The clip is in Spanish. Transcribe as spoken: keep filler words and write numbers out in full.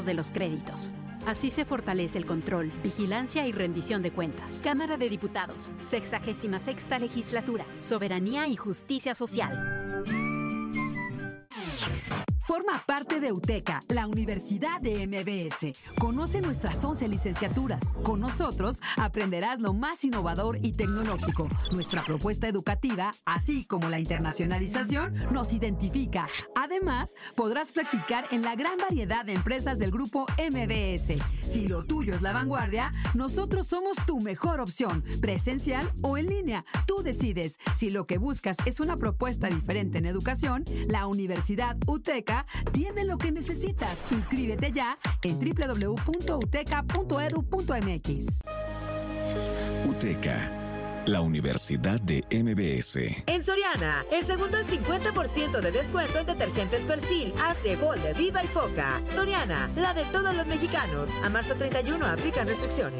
de los créditos. Así se fortalece el control, vigilancia y rendición de cuentas. Cámara de Diputados, sexagésima sexta legislatura, soberanía y justicia social. Forma parte de UTECA, la Universidad de M B S. Conoce nuestras once licenciaturas. Con nosotros aprenderás lo más innovador y tecnológico. Nuestra propuesta educativa, así como la internacionalización, nos identifica. Además, podrás practicar en la gran variedad de empresas del grupo M B S. Si lo tuyo es la vanguardia, nosotros somos tu mejor opción, presencial o en línea. Tú decides. Si lo que buscas es una propuesta diferente en educación, la Universidad UTECA tiene lo que necesitas. Inscríbete ya en doble u doble u doble u punto uteca punto edu punto m x. UTECA, la Universidad de M B S. En Soriana, el segundo al cincuenta por ciento de descuento en detergentes Persil, Ace, Golde, Viva y Foca. Soriana, la de todos los mexicanos. A marzo treinta y uno aplican restricciones.